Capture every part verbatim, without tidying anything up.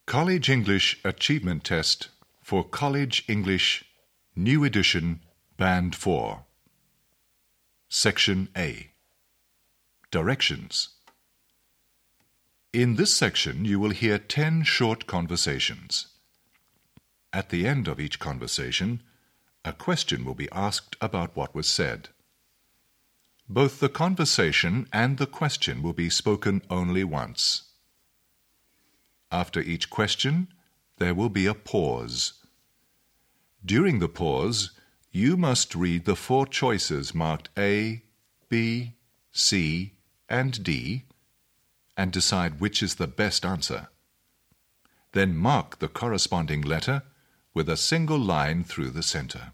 College English Achievement Test for College English New Edition Band four. Section A. Directions. In this section you will hear ten short conversations. At the end of each conversation, a question will be asked about what was said. Both the conversation and the question will be spoken only once. After each question, there will be a pause. During the pause, you must read the four choices marked A, B, C, and D and decide which is the best answer. Then mark the corresponding letter with a single line through the center.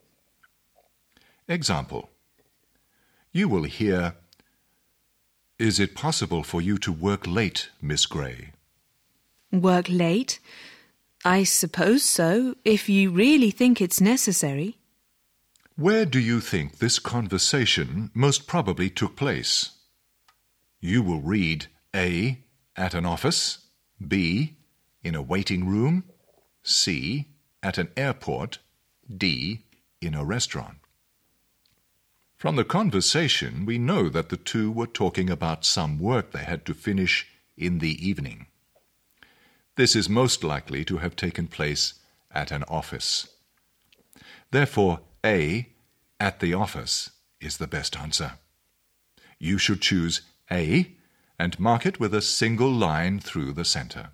Example. You will hear, "Is it possible for you to work late, Miss Gray?" Work late? I suppose so, if you really think it's necessary. Where do you think this conversation most probably took place? You will read A, at an office, B, in a waiting room, C, at an airport, D, in a restaurant. From the conversation, we know that the two were talking about some work they had to finish in the evening. This is most likely to have taken place at an office. Therefore, A, at the office, is the best answer. You should choose A and mark it with a single line through the center.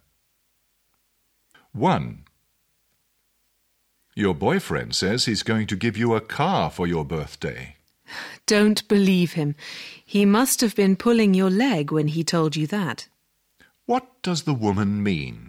one. Your boyfriend says he's going to give you a car for your birthday. Don't believe him. He must have been pulling your leg when he told you that. What does the woman mean?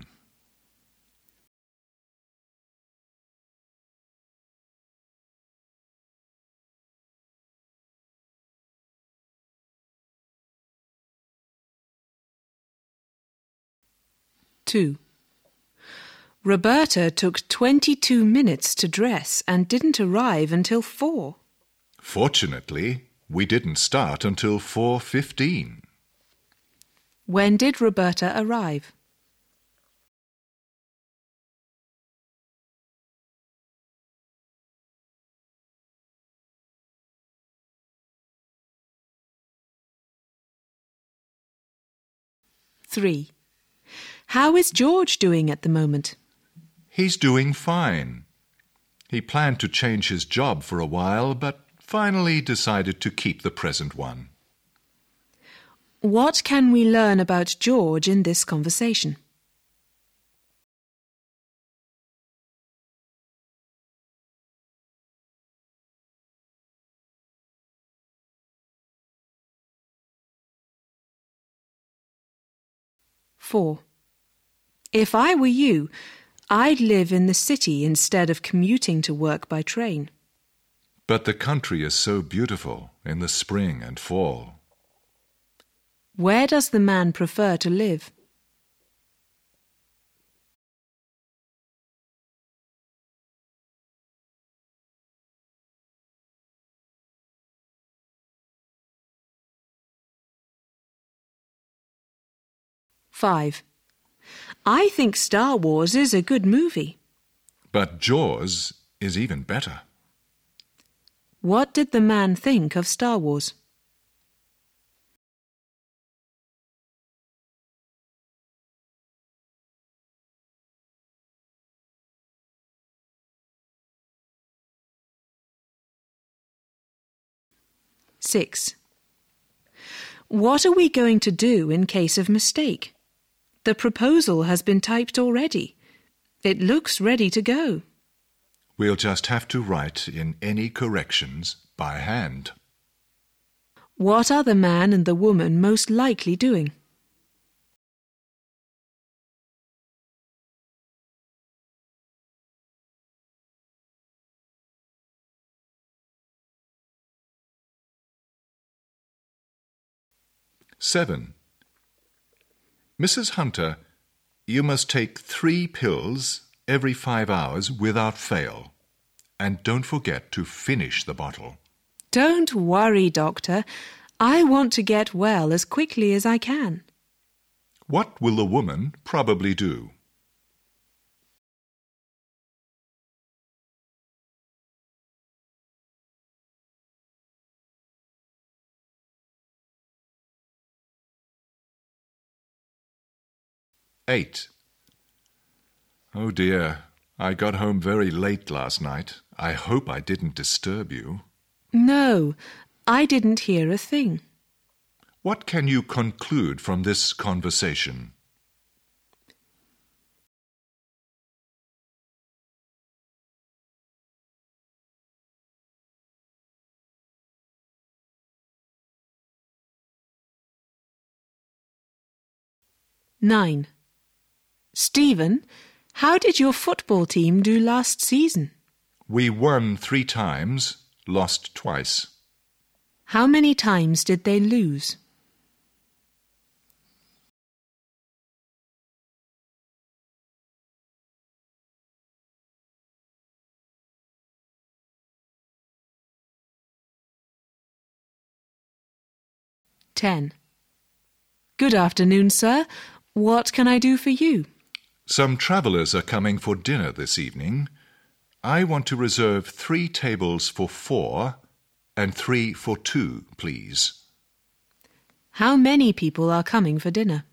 two. Roberta took twenty-two minutes to dress and didn't arrive until four. Fortunately, we didn't start until four fifteen. When did Roberta arrive? three. How is George doing at the moment? He's doing fine. He planned to change his job for a while, but finally decided to keep the present one. What can we learn about George in this conversation? four. If I were you, I'd live in the city instead of commuting to work by train. But the country is so beautiful in the spring and fall. Where does the man prefer to live? five. I think Star Wars is a good movie. But Jaws is even better. What did the man think of Star Wars? six. What are we going to do in case of mistake? The proposal has been typed already. It looks ready to go. We'll just have to write in any corrections by hand. What are the man and the woman most likely doing? seven. Missus Hunter, you must take three pills every five hours without fail. And don't forget to finish the bottle. Don't worry, Doctor. I want to get well as quickly as I can. What will the woman probably do? eight. Oh dear, I got home very late last night. I hope I didn't disturb you. No, I didn't hear a thing. What can you conclude from this conversation? nine. Stephen, how did your football team do last season? We won three times, lost twice. How many times did they lose? ten. Good afternoon, sir. What can I do for you? Some travellers are coming for dinner this evening. I want to reserve three tables for four and three for two, please. How many people are coming for dinner?